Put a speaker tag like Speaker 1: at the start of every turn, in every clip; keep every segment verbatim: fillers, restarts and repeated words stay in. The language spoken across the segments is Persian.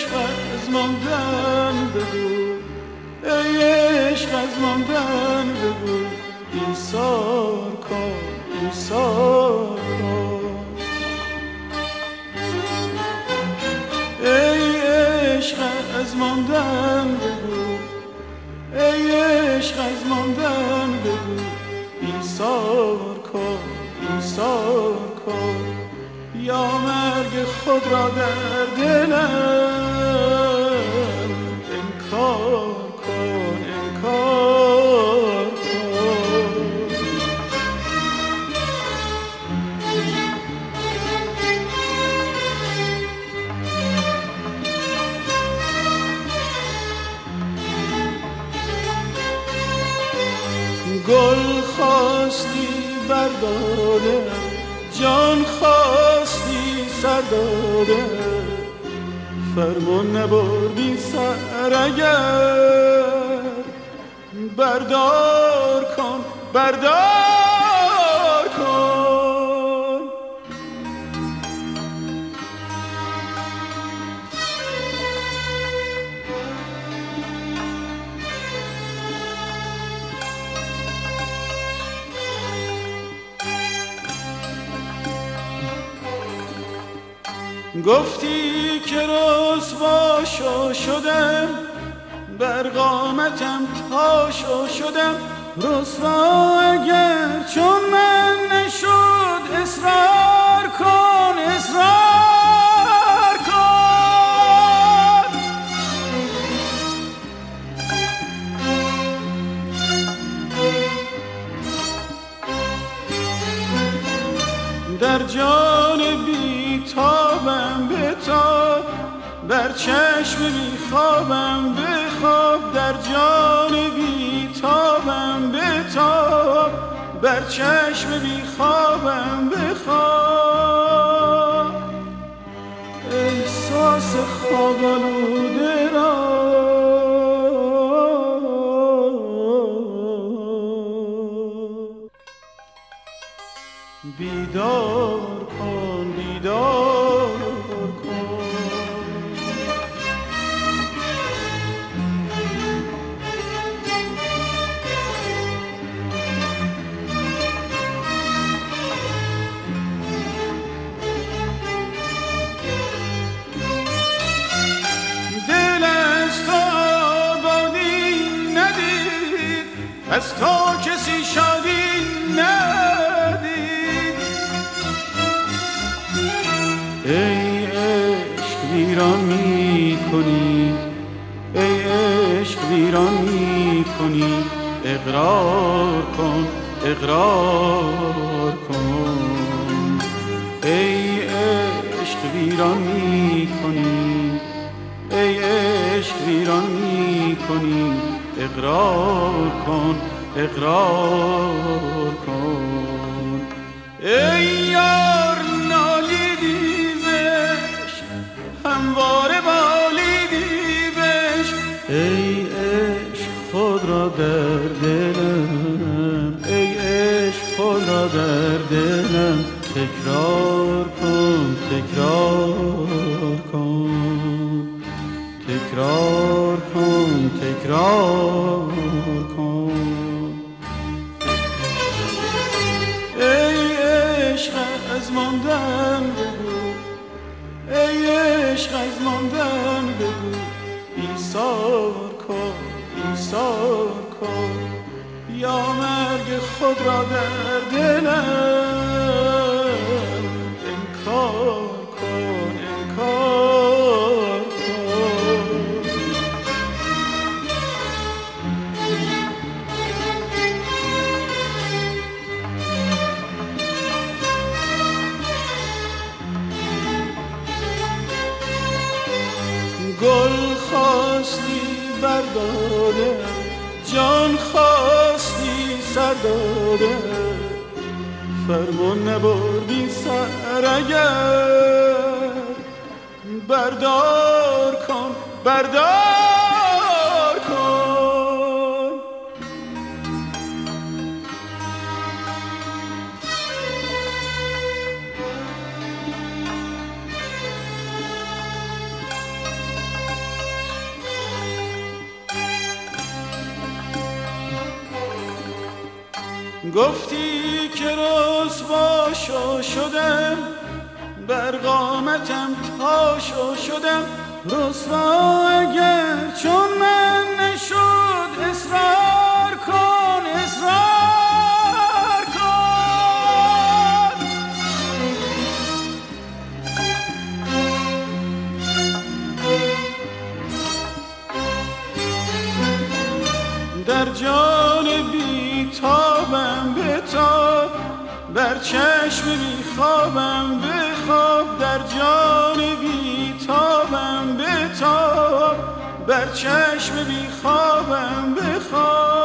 Speaker 1: عشق از ماندن بگو، ای عشق از ماندن بگو، ایثار کن ایثار کن. ای عشق از ماندن بگو، ای عشق از ماندن بگو، ایثار کن ایثار کن. یا مرگ خود را در دلم انکار کن انکار کن. گل خواستی بردادم، جان خواستی سر دادم، فرمان نبردی سر اگر بردار کن بردار کن. گفتی که رسوا شدم، بر قامتم تاشو شدم، رسوا اگر چون من نشد، اصرار کن اصرار کن. در جان بی‌تابم بتاب، بر چشم بیخوابم بخواب، در جان بی‌تابم بتاب، بر چشم بیخوابم بخواب. احساس خواب آلوده را بیدار کن بیدار کن. دل از تو آبادی ندید، از تو کسی شادی ندید. ای عشق ویران می کنی، ای عشق ویران می کنی، اقرار کن اقرار کن. ای عشق ویران می کنی، ای عشق ویران می کنی، اقرار کن اقرار کن. ای یار نالیدی همواره بالیدی بش، ای عشق خود را در دلم، ای عشق خود را در دلم، تکرار کن تکرار کن تکرار کن تکرار کن. ای عشق از ماندن بگو، ای عشق از ماندن بگو، ایثار کن ایثار کن. یا مرگ خود را در دلم انکار کن انکار کن. گل خواستی بردادم، جان خواستی سر دادم، فرمان نبردی سر اگر بردار کن بردار کن. گفتی که رسوا شدم، بر قامتم تاشا شدم. رسوا اگر چون من نشد، اصرار کن اصرار کن. در جان بیتابم بتاب، بر چشم بیخوابم بخواب. در جان بیتابم بتاب، بر چشم بیخوابم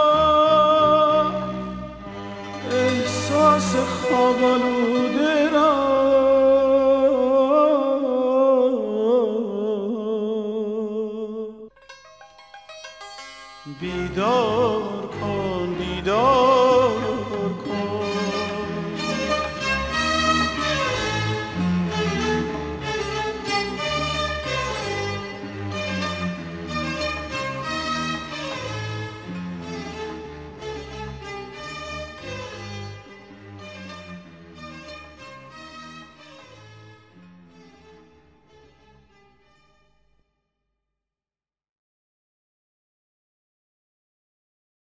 Speaker 1: بخواب. احساس خواب آلوده را